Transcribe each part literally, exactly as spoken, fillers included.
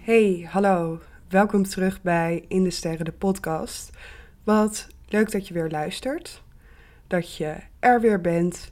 Hey, hallo. Welkom terug bij In de Sterren, de podcast. Wat leuk dat je weer luistert. Dat je er weer bent.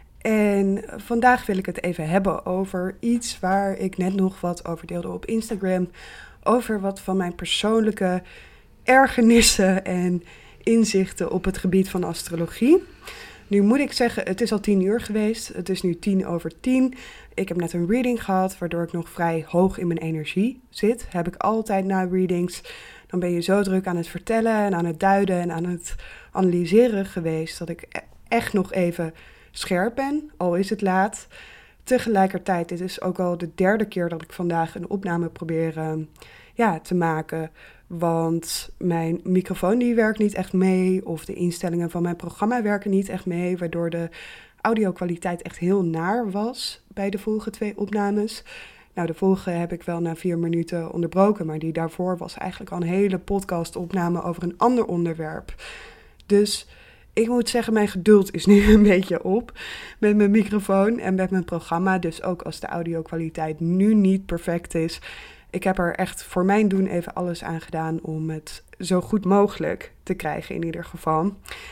En vandaag wil ik het even hebben over iets waar ik net nog wat over deelde op Instagram. Over wat van mijn persoonlijke ergernissen en inzichten op het gebied van astrologie. Nu moet ik zeggen, het is al tien uur geweest. Het is nu tien over tien. Ik heb net een reading gehad, waardoor ik nog vrij hoog in mijn energie zit. Heb ik altijd na readings. Dan ben je zo druk aan het vertellen en aan het duiden en aan het analyseren geweest, dat ik echt nog even scherp ben, al is het laat. Tegelijkertijd, dit is ook al de derde keer dat ik vandaag een opname probeer uh, ja, te maken. Want mijn microfoon die werkt niet echt mee, of de instellingen van mijn programma werken niet echt mee, waardoor de audio-kwaliteit echt heel naar was bij de vorige twee opnames. Nou, de vorige heb ik wel na vier minuten onderbroken, maar die daarvoor was eigenlijk al een hele podcast-opname over een ander onderwerp. Dus ik moet zeggen, mijn geduld is nu een beetje op met mijn microfoon en met mijn programma. Dus ook als de audio-kwaliteit nu niet perfect is. Ik heb er echt voor mijn doen even alles aan gedaan om het zo goed mogelijk te krijgen in ieder geval.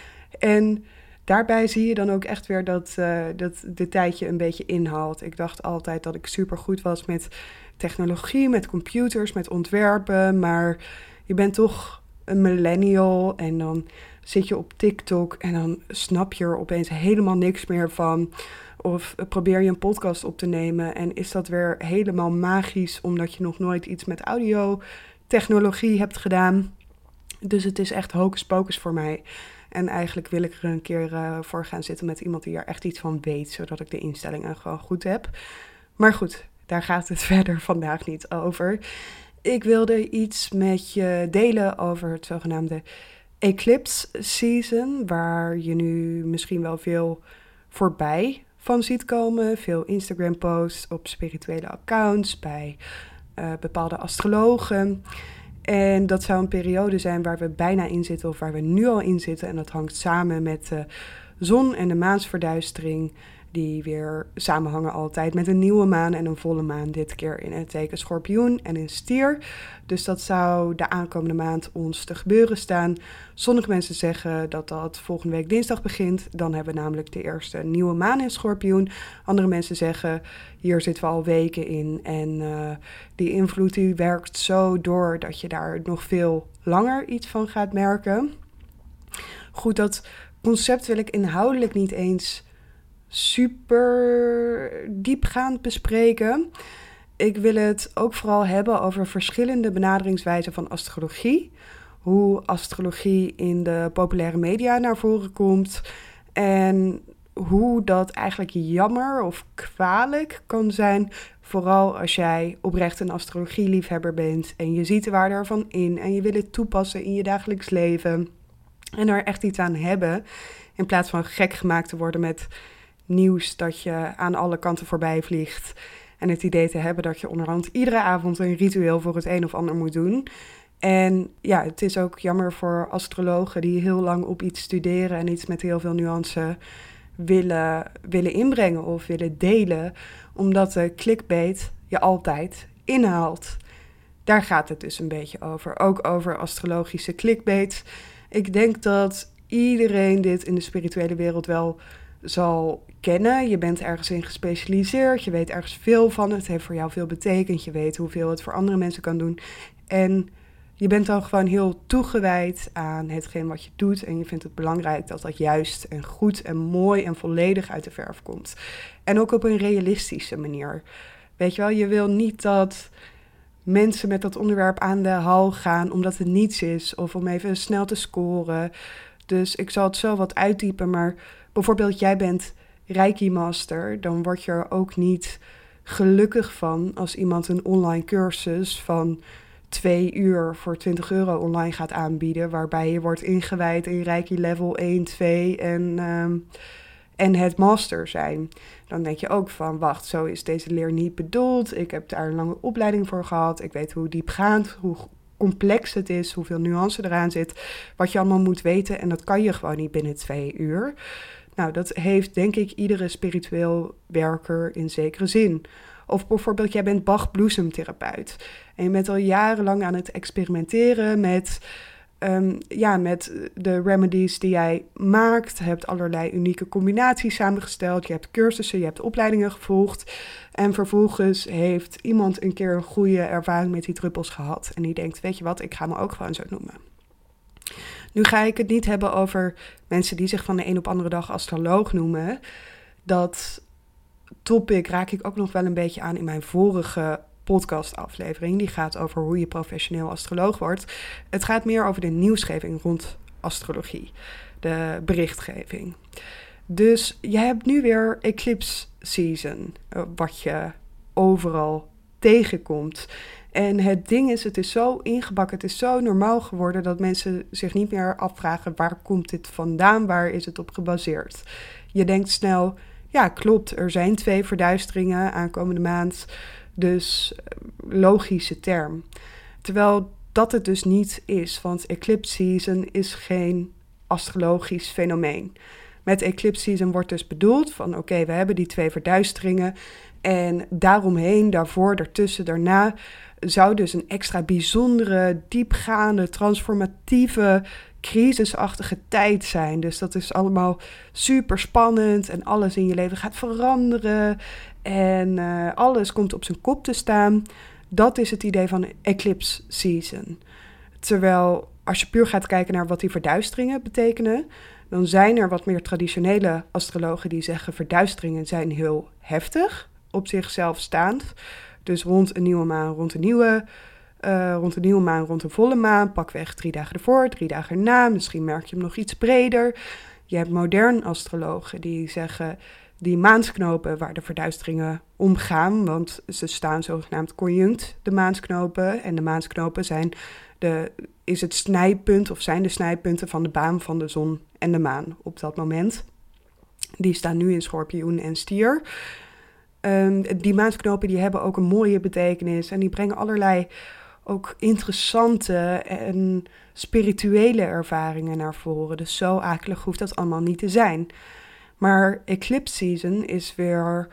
En daarbij zie je dan ook echt weer dat, uh, dat de tijdje een beetje inhaalt. Ik dacht altijd dat ik supergoed was met technologie, met computers, met ontwerpen. Maar je bent toch een millennial en dan zit je op TikTok en dan snap je er opeens helemaal niks meer van. Of probeer je een podcast op te nemen en is dat weer helemaal magisch omdat je nog nooit iets met audiotechnologie hebt gedaan. Dus het is echt hocus pocus voor mij. En eigenlijk wil ik er een keer uh, voor gaan zitten met iemand die er echt iets van weet, zodat ik de instellingen gewoon goed heb. Maar goed, daar gaat het verder vandaag niet over. Ik wilde iets met je delen over het zogenaamde eclipse season, waar je nu misschien wel veel voorbij van ziet komen. Veel Instagram posts op spirituele accounts, bij uh, bepaalde astrologen. En dat zou een periode zijn waar we bijna in zitten of waar we nu al in zitten. En dat hangt samen met de zon- en de maansverduistering, die weer samenhangen altijd met een nieuwe maan en een volle maan. Dit keer in het teken Schorpioen en in Stier. Dus dat zou de aankomende maand ons te gebeuren staan. Sommige mensen zeggen dat dat volgende week dinsdag begint. Dan hebben we namelijk de eerste nieuwe maan in Schorpioen. Andere mensen zeggen, hier zitten we al weken in. En uh, die invloed die werkt zo door dat je daar nog veel langer iets van gaat merken. Goed, dat concept wil ik inhoudelijk niet eens super diepgaand bespreken. Ik wil het ook vooral hebben over verschillende benaderingswijzen van astrologie. Hoe astrologie in de populaire media naar voren komt. En hoe dat eigenlijk jammer of kwalijk kan zijn. Vooral als jij oprecht een astrologieliefhebber bent. En je ziet de waarde ervan in. En je wil het toepassen in je dagelijks leven. En er echt iets aan hebben. In plaats van gek gemaakt te worden met nieuws dat je aan alle kanten voorbij vliegt. En het idee te hebben dat je onderhand iedere avond een ritueel voor het een of ander moet doen. En ja, het is ook jammer voor astrologen die heel lang op iets studeren en iets met heel veel nuance willen, willen inbrengen of willen delen. Omdat de clickbait je altijd inhaalt. Daar gaat het dus een beetje over. Ook over astrologische clickbait. Ik denk dat iedereen dit in de spirituele wereld wel zal kennen. Je bent ergens in gespecialiseerd. Je weet ergens veel van. Het heeft voor jou veel betekend. Je weet hoeveel het voor andere mensen kan doen. En je bent dan gewoon heel toegewijd aan hetgeen wat je doet. En je vindt het belangrijk dat dat juist en goed en mooi en volledig uit de verf komt. En ook op een realistische manier. Weet je wel, je wil niet dat mensen met dat onderwerp aan de haal gaan omdat het niets is. Of om even snel te scoren. Dus ik zal het zo wat uitdiepen, maar bijvoorbeeld jij bent Reiki-master, dan word je er ook niet gelukkig van als iemand een online cursus van twee uur voor twintig euro online gaat aanbieden, waarbij je wordt ingewijd in Reiki level één, twee en, um, en het master zijn. Dan denk je ook van, wacht, zo is deze leer niet bedoeld. Ik heb daar een lange opleiding voor gehad. Ik weet hoe diepgaand, hoe complex het is, hoeveel nuance eraan zit, wat je allemaal moet weten. En dat kan je gewoon niet binnen twee uur. Nou, dat heeft denk ik iedere spiritueel werker in zekere zin. Of bijvoorbeeld, jij bent Bach-bloesemtherapeut. En je bent al jarenlang aan het experimenteren met, um, ja, met de remedies die jij maakt. Je hebt allerlei unieke combinaties samengesteld. Je hebt cursussen, je hebt opleidingen gevolgd. En vervolgens heeft iemand een keer een goede ervaring met die druppels gehad. En die denkt, weet je wat, ik ga me ook gewoon zo noemen. Nu ga ik het niet hebben over mensen die zich van de een op andere dag astroloog noemen. Dat topic raak ik ook nog wel een beetje aan in mijn vorige podcastaflevering. Die gaat over hoe je professioneel astroloog wordt. Het gaat meer over de nieuwsgeving rond astrologie. De berichtgeving. Dus je hebt nu weer eclipse season. Wat je overal tegenkomt. En het ding is, het is zo ingebakken, het is zo normaal geworden dat mensen zich niet meer afvragen, waar komt dit vandaan, waar is het op gebaseerd? Je denkt snel, ja klopt, er zijn twee verduisteringen aankomende maand, dus logische term. Terwijl dat het dus niet is, want eclipse season is geen astrologisch fenomeen. Met eclipse season wordt dus bedoeld van oké, okay, we hebben die twee verduisteringen en daaromheen, daarvoor, daartussen, daarna zou dus een extra bijzondere, diepgaande, transformatieve, crisisachtige tijd zijn. Dus dat is allemaal super spannend en alles in je leven gaat veranderen en uh, alles komt op zijn kop te staan. Dat is het idee van eclipse season. Terwijl als je puur gaat kijken naar wat die verduisteringen betekenen, dan zijn er wat meer traditionele astrologen die zeggen verduisteringen zijn heel heftig, op zichzelf staand. Dus rond een nieuwe maan, rond een nieuwe, uh, rond een nieuwe maan, rond een volle maan, pakweg drie dagen ervoor, drie dagen erna. Misschien merk je hem nog iets breder. Je hebt modern astrologen die zeggen die maansknopen waar de verduisteringen omgaan, want ze staan zogenaamd conjunct, de maansknopen. En de maansknopen zijn de, is het snijpunt of zijn de snijpunten van de baan van de zon en de maan op dat moment. Die staan nu in Schorpioen en Stier. Um, die maansknopen die hebben ook een mooie betekenis en die brengen allerlei ook interessante en spirituele ervaringen naar voren. Dus zo akelig hoeft dat allemaal niet te zijn. Maar eclipse season is weer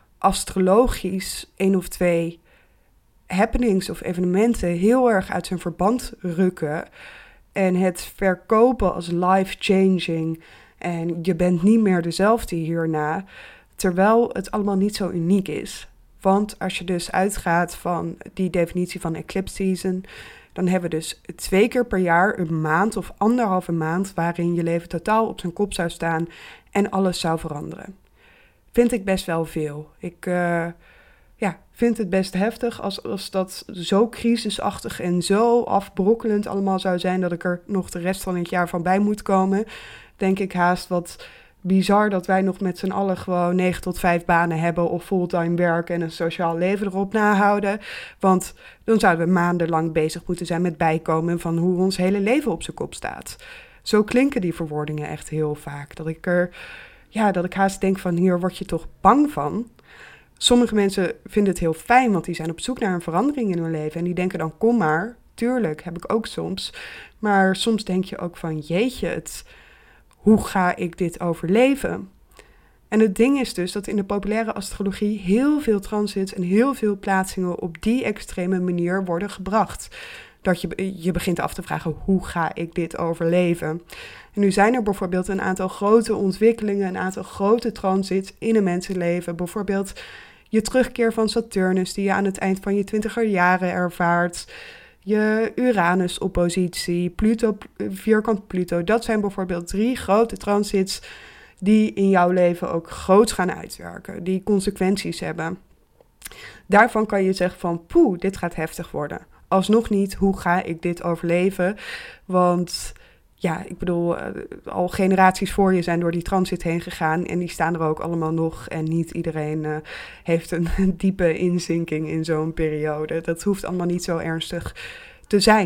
astrologisch één of twee happenings of evenementen heel erg uit zijn verband rukken en het verkopen als life-changing en je bent niet meer dezelfde hierna. Terwijl het allemaal niet zo uniek is. Want als je dus uitgaat van die definitie van eclipse season, dan hebben we dus twee keer per jaar een maand of anderhalve maand waarin je leven totaal op zijn kop zou staan en alles zou veranderen. Vind ik best wel veel. Ik uh, ja, vind het best heftig als, als dat zo crisisachtig en zo afbrokkelend allemaal zou zijn dat ik er nog de rest van het jaar van bij moet komen. Denk ik haast wat bizar dat wij nog met z'n allen gewoon negen tot vijf banen hebben of fulltime werken en een sociaal leven erop nahouden. Want dan zouden we maandenlang bezig moeten zijn met bijkomen van hoe ons hele leven op zijn kop staat. Zo klinken die verwoordingen echt heel vaak. Dat ik er, ja, dat ik haast denk van hier word je toch bang van. Sommige mensen vinden het heel fijn, want die zijn op zoek naar een verandering in hun leven. En die denken dan kom maar, tuurlijk, heb ik ook soms. Maar soms denk je ook van jeetje, het... hoe ga ik dit overleven? En het ding is dus dat in de populaire astrologie heel veel transits en heel veel plaatsingen op die extreme manier worden gebracht. Dat je, je begint af te vragen, hoe ga ik dit overleven? En nu zijn er bijvoorbeeld een aantal grote ontwikkelingen, een aantal grote transits in een mensenleven. Bijvoorbeeld je terugkeer van Saturnus die je aan het eind van je twintiger jaren ervaart. Je Uranus-oppositie, Pluto, vierkant Pluto. Dat zijn bijvoorbeeld drie grote transits die in jouw leven ook groots gaan uitwerken. Die consequenties hebben. Daarvan kan je zeggen van poeh, dit gaat heftig worden. Alsnog niet, hoe ga ik dit overleven? Want ja, ik bedoel, al generaties voor je zijn door die transit heen gegaan en die staan er ook allemaal nog. En niet iedereen uh, heeft een diepe inzinking in zo'n periode. Dat hoeft allemaal niet zo ernstig te zijn.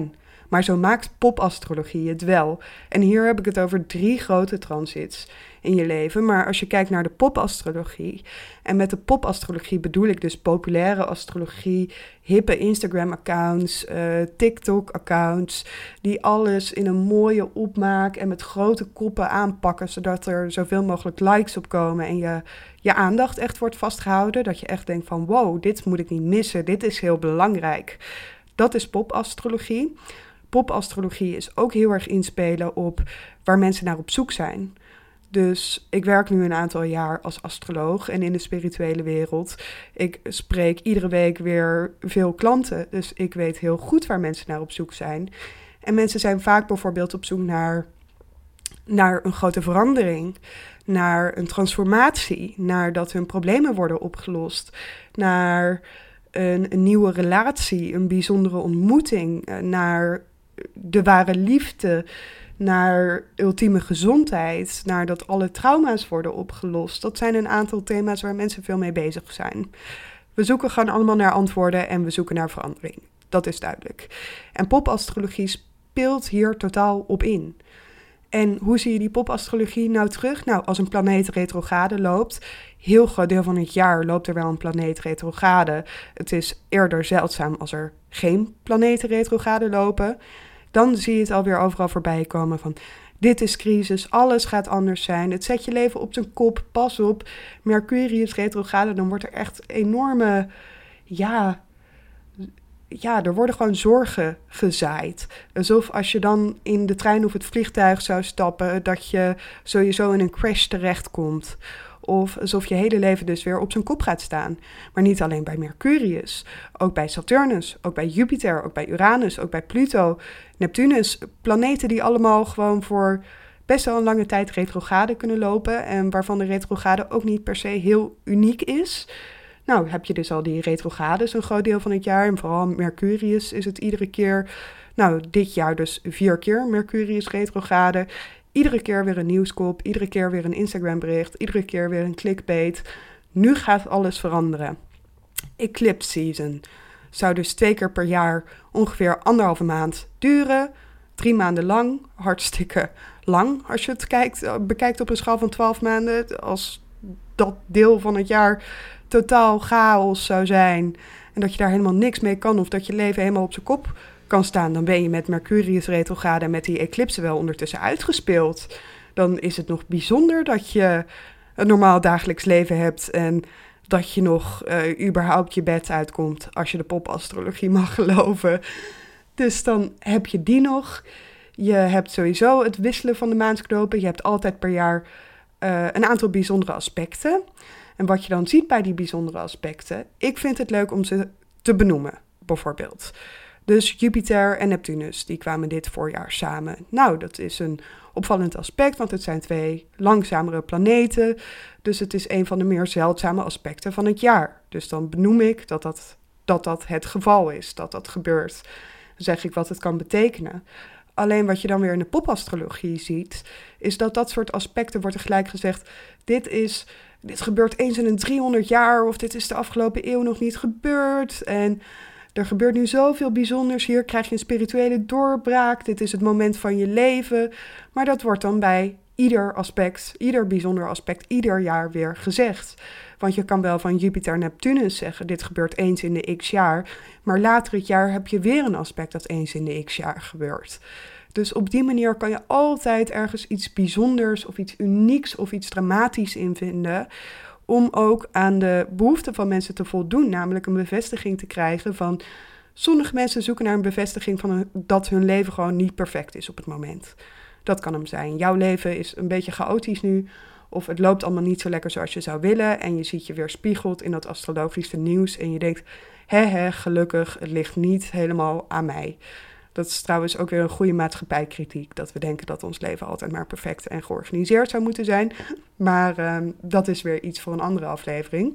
Maar zo maakt popastrologie het wel. En hier heb ik het over drie grote transits in je leven. Maar als je kijkt naar de popastrologie, en met de popastrologie bedoel ik dus populaire astrologie, hippe Instagram-accounts, uh, TikTok-accounts, die alles in een mooie opmaak en met grote koppen aanpakken, zodat er zoveel mogelijk likes op komen en je, je aandacht echt wordt vastgehouden. Dat je echt denkt van wow, dit moet ik niet missen, dit is heel belangrijk. Dat is popastrologie. Popastrologie is ook heel erg inspelen op waar mensen naar op zoek zijn. Dus ik werk nu een aantal jaar als astroloog en in de spirituele wereld. Ik spreek iedere week weer veel klanten, dus ik weet heel goed waar mensen naar op zoek zijn. En mensen zijn vaak bijvoorbeeld op zoek naar, naar een grote verandering, naar een transformatie, naar dat hun problemen worden opgelost, naar een, een nieuwe relatie, een bijzondere ontmoeting, naar de ware liefde, naar ultieme gezondheid, naar dat alle trauma's worden opgelost. Dat zijn een aantal thema's waar mensen veel mee bezig zijn. We zoeken gewoon allemaal naar antwoorden en we zoeken naar verandering. Dat is duidelijk. En popastrologie speelt hier totaal op in. En hoe zie je die popastrologie nou terug? Nou, als een planeet retrograde loopt, heel groot deel van het jaar loopt er wel een planeet retrograde. Het is eerder zeldzaam als er geen planeten retrograde lopen. Dan zie je het alweer overal voorbij komen van dit is crisis, alles gaat anders zijn. Het zet je leven op zijn kop, pas op. Mercurius retrograde, dan wordt er echt enorme, ja, ja, er worden gewoon zorgen gezaaid. Alsof als je dan in de trein of het vliegtuig zou stappen, dat je sowieso in een crash terechtkomt. Of alsof je hele leven dus weer op zijn kop gaat staan. Maar niet alleen bij Mercurius, ook bij Saturnus, ook bij Jupiter, ook bij Uranus, ook bij Pluto, Neptunus. Planeten die allemaal gewoon voor best wel een lange tijd retrograde kunnen lopen en waarvan de retrograde ook niet per se heel uniek is. Nou, heb je dus al die retrogrades een groot deel van het jaar en vooral Mercurius is het iedere keer, nou dit jaar dus vier keer Mercurius retrograde. Iedere keer weer een nieuwskop, iedere keer weer een Instagram bericht, iedere keer weer een clickbait. Nu gaat alles veranderen. Eclipse season zou dus twee keer per jaar ongeveer anderhalve maand duren. Drie maanden lang, hartstikke lang als je het kijkt, bekijkt op een schaal van twaalf maanden. Als dat deel van het jaar totaal chaos zou zijn en dat je daar helemaal niks mee kan of dat je leven helemaal op zijn kop kan staan, dan ben je met Mercurius retrograde en met die eclipse wel ondertussen uitgespeeld. Dan is het nog bijzonder dat je een normaal dagelijks leven hebt en dat je nog uh, überhaupt je bed uitkomt als je de popastrologie mag geloven. Dus dan heb je die nog. Je hebt sowieso het wisselen van de maansknopen. Je hebt altijd per jaar uh, een aantal bijzondere aspecten. En wat je dan ziet bij die bijzondere aspecten, ik vind het leuk om ze te benoemen, bijvoorbeeld. Dus Jupiter en Neptunus, die kwamen dit voorjaar samen. Nou, dat is een opvallend aspect, want het zijn twee langzamere planeten. Dus het is een van de meer zeldzame aspecten van het jaar. Dus dan benoem ik dat dat, dat, dat het geval is, dat dat gebeurt. Dan zeg ik wat het kan betekenen. Alleen wat je dan weer in de popastrologie ziet, is dat dat soort aspecten wordt er gelijk gezegd, dit is, dit gebeurt eens in een driehonderd jaar, of dit is de afgelopen eeuw nog niet gebeurd. En er gebeurt nu zoveel bijzonders, hier krijg je een spirituele doorbraak, dit is het moment van je leven. Maar dat wordt dan bij ieder aspect, ieder bijzonder aspect, ieder jaar weer gezegd. Want je kan wel van Jupiter Neptunus zeggen, dit gebeurt eens in de x jaar. Maar later het jaar heb je weer een aspect dat eens in de x jaar gebeurt. Dus op die manier kan je altijd ergens iets bijzonders of iets unieks of iets dramatisch in vinden, om ook aan de behoeften van mensen te voldoen, namelijk een bevestiging te krijgen van, sommige mensen zoeken naar een bevestiging van een, dat hun leven gewoon niet perfect is op het moment. Dat kan hem zijn. Jouw leven is een beetje chaotisch nu, of het loopt allemaal niet zo lekker zoals je zou willen en je ziet je weer spiegeld in dat astrologische nieuws en je denkt, hè hè, gelukkig, het ligt niet helemaal aan mij. Dat is trouwens ook weer een goede maatschappijkritiek, dat we denken dat ons leven altijd maar perfect en georganiseerd zou moeten zijn. Maar uh, dat is weer iets voor een andere aflevering.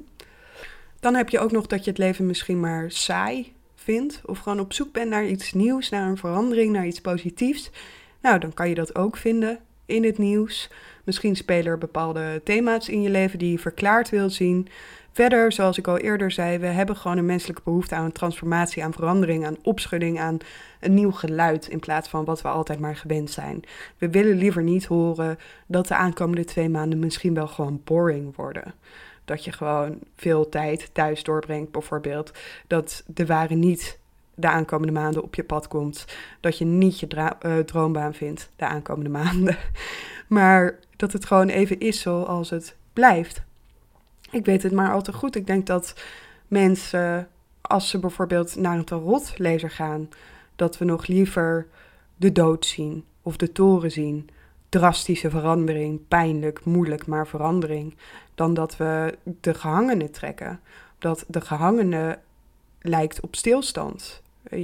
Dan heb je ook nog dat je het leven misschien maar saai vindt, of gewoon op zoek bent naar iets nieuws, naar een verandering, naar iets positiefs. Nou, dan kan je dat ook vinden in het nieuws. Misschien spelen er bepaalde thema's in je leven die je verklaard wil zien. Verder, zoals ik al eerder zei, we hebben gewoon een menselijke behoefte aan transformatie, aan verandering, aan opschudding, aan een nieuw geluid in plaats van wat we altijd maar gewend zijn. We willen liever niet horen dat de aankomende twee maanden misschien wel gewoon boring worden. Dat je gewoon veel tijd thuis doorbrengt bijvoorbeeld. Dat de ware niet de aankomende maanden op je pad komt. Dat je niet je dra- uh, droombaan vindt de aankomende maanden. Maar dat het gewoon even is zoals het blijft. Ik weet het maar al te goed. Ik denk dat mensen, als ze bijvoorbeeld naar een tarotlezer gaan, dat we nog liever de dood zien of de toren zien. Drastische verandering, pijnlijk, moeilijk, maar verandering. Dan dat we de gehangene trekken. Dat de gehangene lijkt op stilstand.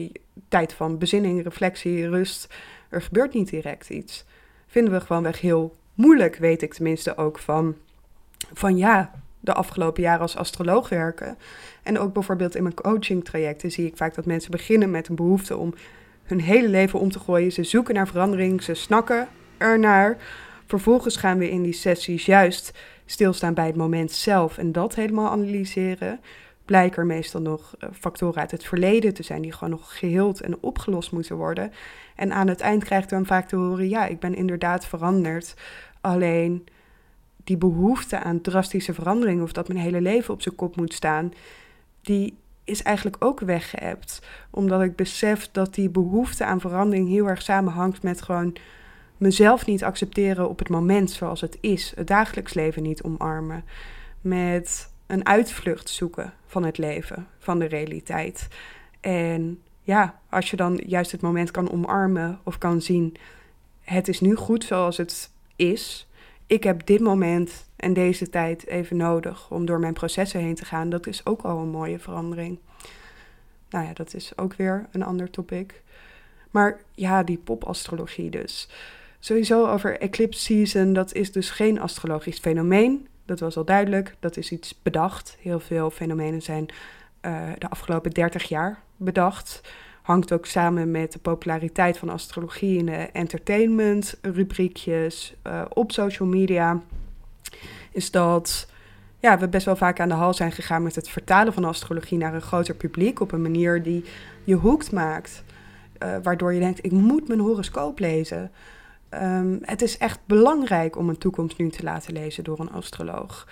Tijd van bezinning, reflectie, rust. Er gebeurt niet direct iets. Vinden we gewoonweg heel moeilijk, weet ik tenminste ook van, van ja, de afgelopen jaren als astroloog werken. En ook bijvoorbeeld in mijn coachingtrajecten zie ik vaak dat mensen beginnen met een behoefte om hun hele leven om te gooien. Ze zoeken naar verandering, ze snakken ernaar. Vervolgens gaan we in die sessies juist stilstaan bij het moment zelf en dat helemaal analyseren. Blijken er meestal nog factoren uit het verleden te zijn die gewoon nog geheeld en opgelost moeten worden. En aan het eind krijg ik dan vaak te horen, ja, ik ben inderdaad veranderd. Alleen die behoefte aan drastische verandering of dat mijn hele leven op zijn kop moet staan, die is eigenlijk ook weggeëpt. Omdat ik besef dat die behoefte aan verandering heel erg samenhangt met gewoon mezelf niet accepteren op het moment zoals het is. Het dagelijks leven niet omarmen. Met een uitvlucht zoeken van het leven, van de realiteit. En ja, als je dan juist het moment kan omarmen of kan zien, het is nu goed zoals het is. Ik heb dit moment en deze tijd even nodig om door mijn processen heen te gaan. Dat is ook al een mooie verandering. Nou ja, dat is ook weer een ander topic. Maar ja, die popastrologie dus. Sowieso over eclipse season, dat is dus geen astrologisch fenomeen. Dat was al duidelijk, dat is iets bedacht. Heel veel fenomenen zijn uh, de afgelopen dertig jaar bedacht. Hangt ook samen met de populariteit van astrologie in de entertainment, rubriekjes, uh, op social media. Is dat ja, we best wel vaak aan de hal zijn gegaan met het vertalen van astrologie naar een groter publiek op een manier die je hoekt maakt. Uh, waardoor je denkt, ik moet mijn horoscoop lezen. Um, het is echt belangrijk om een toekomst nu te laten lezen door een astroloog.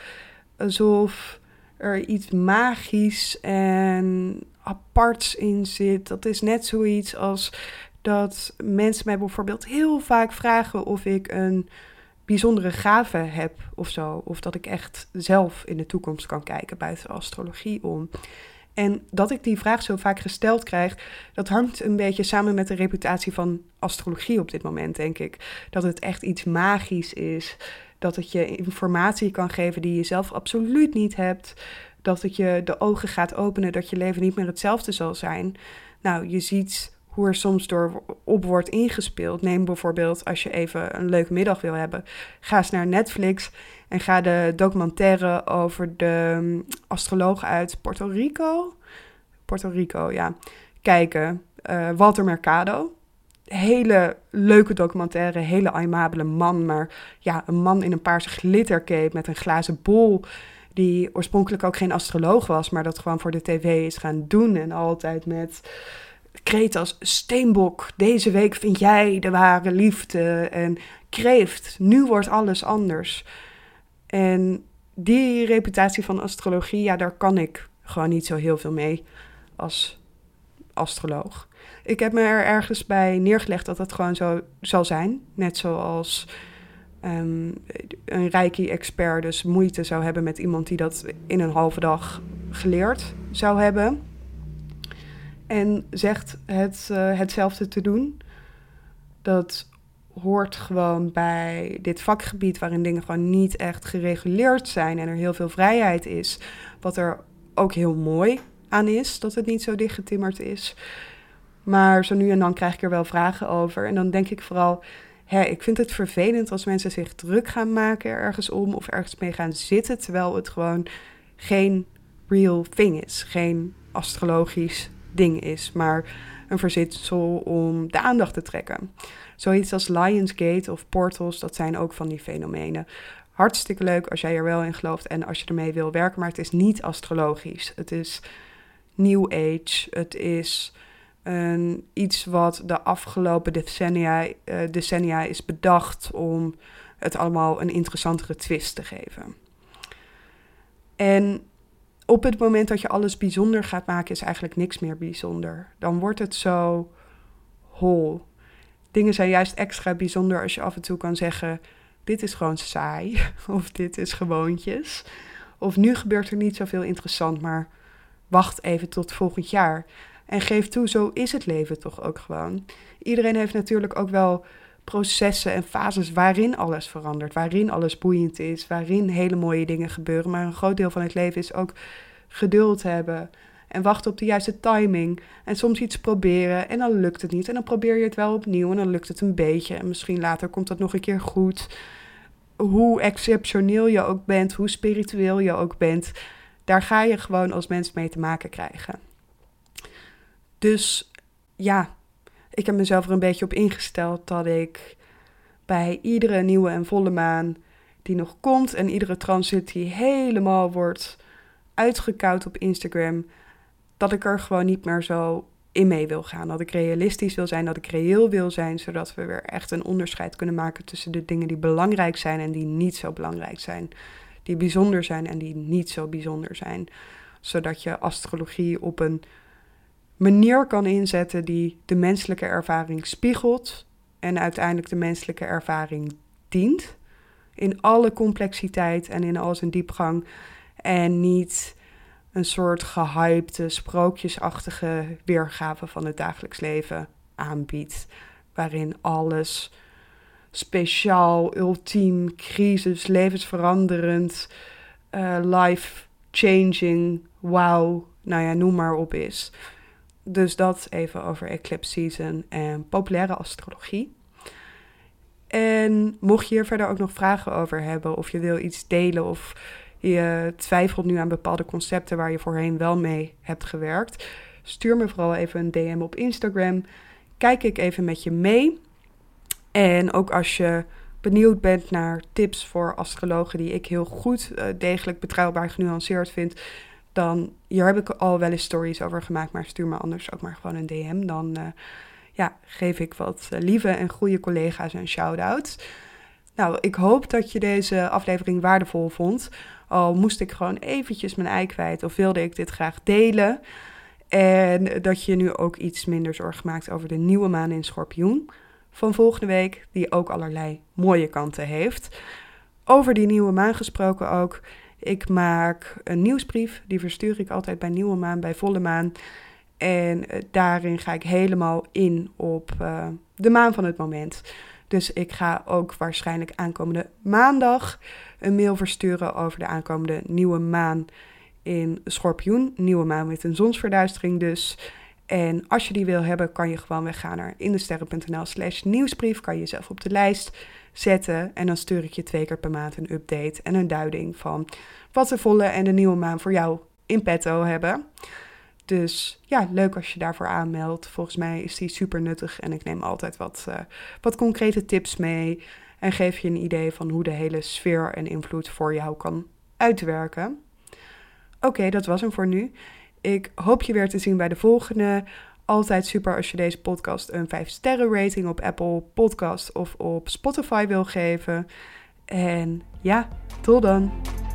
Alsof er iets magisch en aparts in zit. Dat is net zoiets als dat mensen mij bijvoorbeeld heel vaak vragen of ik een bijzondere gave heb of zo. Of dat ik echt zelf in de toekomst kan kijken buiten astrologie om. En dat ik die vraag zo vaak gesteld krijg, dat hangt een beetje samen met de reputatie van astrologie op dit moment, denk ik. Dat het echt iets magisch is. Dat het je informatie kan geven die je zelf absoluut niet hebt. Dat het je de ogen gaat openen dat je leven niet meer hetzelfde zal zijn. Nou, je ziet hoe er soms door op wordt ingespeeld. Neem bijvoorbeeld, als je even een leuke middag wil hebben, ga eens naar Netflix en ga de documentaire over de astroloog uit Puerto Rico, Puerto Rico, ja, kijken. Uh, Walter Mercado. Hele leuke documentaire, hele aimabele man, maar ja, een man in een paarse glittercape met een glazen bol, die oorspronkelijk ook geen astroloog was, maar dat gewoon voor de tv is gaan doen en altijd met kreten als steenbok, deze week vind jij de ware liefde en kreeft, nu wordt alles anders. En die reputatie van astrologie, ja, daar kan ik gewoon niet zo heel veel mee als astroloog. Ik heb me er ergens bij neergelegd dat het gewoon zo zal zijn. Net zoals um, een Reiki-expert dus moeite zou hebben met iemand die dat in een halve dag geleerd zou hebben. En zegt het, uh, hetzelfde te doen. Dat hoort gewoon bij dit vakgebied waarin dingen gewoon niet echt gereguleerd zijn en er heel veel vrijheid is. Wat er ook heel mooi aan is, dat het niet zo dichtgetimmerd is. Maar zo nu en dan krijg ik er wel vragen over. En dan denk ik vooral, hè, ik vind het vervelend als mensen zich druk gaan maken ergens om of ergens mee gaan zitten, terwijl het gewoon geen real thing is. Geen astrologisch ding is, maar een verzinsel om de aandacht te trekken. Zoiets als Lionsgate of portals, dat zijn ook van die fenomenen. hartstikke leuk als jij er wel in gelooft en als je ermee wil werken. Maar het is niet astrologisch. Het is New Age. Het is een, iets wat de afgelopen decennia, uh, decennia is bedacht om het allemaal een interessantere twist te geven. En op het moment dat je alles bijzonder gaat maken, is eigenlijk niks meer bijzonder. Dan wordt het zo hol. Dingen zijn juist extra bijzonder als je af en toe kan zeggen, dit is gewoon saai, of dit is gewoontjes. Of nu gebeurt er niet zoveel interessant, maar wacht even tot volgend jaar. En geef toe, zo is het leven toch ook gewoon. Iedereen heeft natuurlijk ook wel processen en fases waarin alles verandert, waarin alles boeiend is, waarin hele mooie dingen gebeuren. Maar een groot deel van het leven is ook geduld hebben en wachten op de juiste timing. En soms iets proberen en dan lukt het niet. En dan probeer je het wel opnieuw en dan lukt het een beetje. En misschien later komt dat nog een keer goed. Hoe exceptioneel je ook bent, hoe spiritueel je ook bent, daar ga je gewoon als mens mee te maken krijgen. Dus ja, ik heb mezelf er een beetje op ingesteld dat ik bij iedere nieuwe en volle maan die nog komt en iedere transit die helemaal wordt uitgekoud op Instagram, dat ik er gewoon niet meer zo in mee wil gaan. Dat ik realistisch wil zijn, dat ik reëel wil zijn, zodat we weer echt een onderscheid kunnen maken tussen de dingen die belangrijk zijn en die niet zo belangrijk zijn. Die bijzonder zijn en die niet zo bijzonder zijn. Zodat je astrologie op een manier kan inzetten die de menselijke ervaring spiegelt en uiteindelijk de menselijke ervaring dient. In alle complexiteit en in al zijn diepgang. En niet een soort gehypte, sprookjesachtige weergave van het dagelijks leven aanbiedt. Waarin alles speciaal, ultiem, crisis, levensveranderend, uh, life-changing, wauw, nou ja, noem maar op is. Dus dat even over Eclipse Season en populaire astrologie. En mocht je hier verder ook nog vragen over hebben, of je wil iets delen, of je twijfelt nu aan bepaalde concepten waar je voorheen wel mee hebt gewerkt, stuur me vooral even een D M op Instagram. Kijk ik even met je mee. En ook als je benieuwd bent naar tips voor astrologen die ik heel goed, uh, degelijk, betrouwbaar, genuanceerd vind, dan, hier heb ik al wel eens stories over gemaakt, maar stuur me anders ook maar gewoon een D M. Dan uh, ja, geef ik wat uh, lieve en goede collega's een shout-out. Nou, ik hoop dat je deze aflevering waardevol vond. Al moest ik gewoon eventjes mijn ei kwijt of wilde ik dit graag delen. En dat je nu ook iets minder zorgen maakt over de nieuwe maan in Schorpioen van volgende week, die ook allerlei mooie kanten heeft. Over die nieuwe maan gesproken ook. Ik maak een nieuwsbrief, die verstuur ik altijd bij nieuwe maan, bij volle maan. En daarin ga ik helemaal in op uh, de maan van het moment. Dus ik ga ook waarschijnlijk aankomende maandag een mail versturen over de aankomende nieuwe maan in Schorpioen. Nieuwe maan met een zonsverduistering dus. En als je die wil hebben, kan je gewoon weggaan naar indesterren.nl slash nieuwsbrief. Kan je jezelf op de lijst zetten. En dan stuur ik je twee keer per maand een update en een duiding van wat de volle en de nieuwe maan voor jou in petto hebben. Dus ja, leuk als je daarvoor aanmeldt. Volgens mij is die super nuttig en ik neem altijd wat, uh, wat concrete tips mee. En geef je een idee van hoe de hele sfeer en invloed voor jou kan uitwerken. Oké, okay, dat was hem voor nu. Ik hoop je weer te zien bij de volgende. Altijd super als je deze podcast een vijf sterren rating op Apple Podcast of op Spotify wil geven. En ja, tot dan.